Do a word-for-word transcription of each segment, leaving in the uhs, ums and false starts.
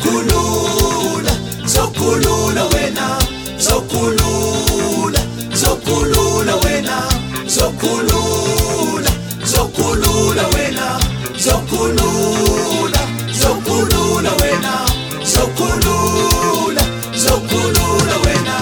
zokulula zokulula wena zokulula zokulula wena zokulula zokulula wena zokulula zokulula wena zokulula zokulula wena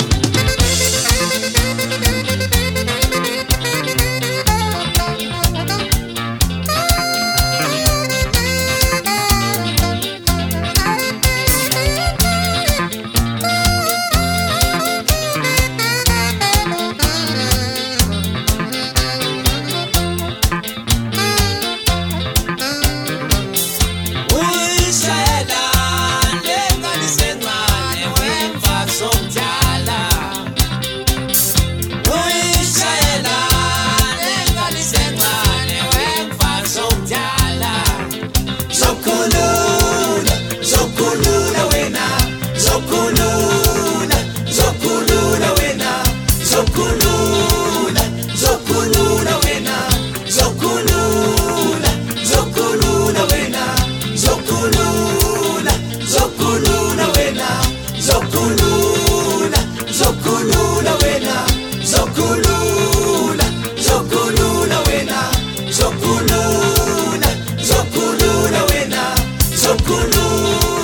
zokulula wena zokulula zokulula wena zokulula zokulula wena zokulula zokulula wena zokulula zokulula wena zokulula zokulula wena zokulula zokulula wena zokulula zokulula wena zokulula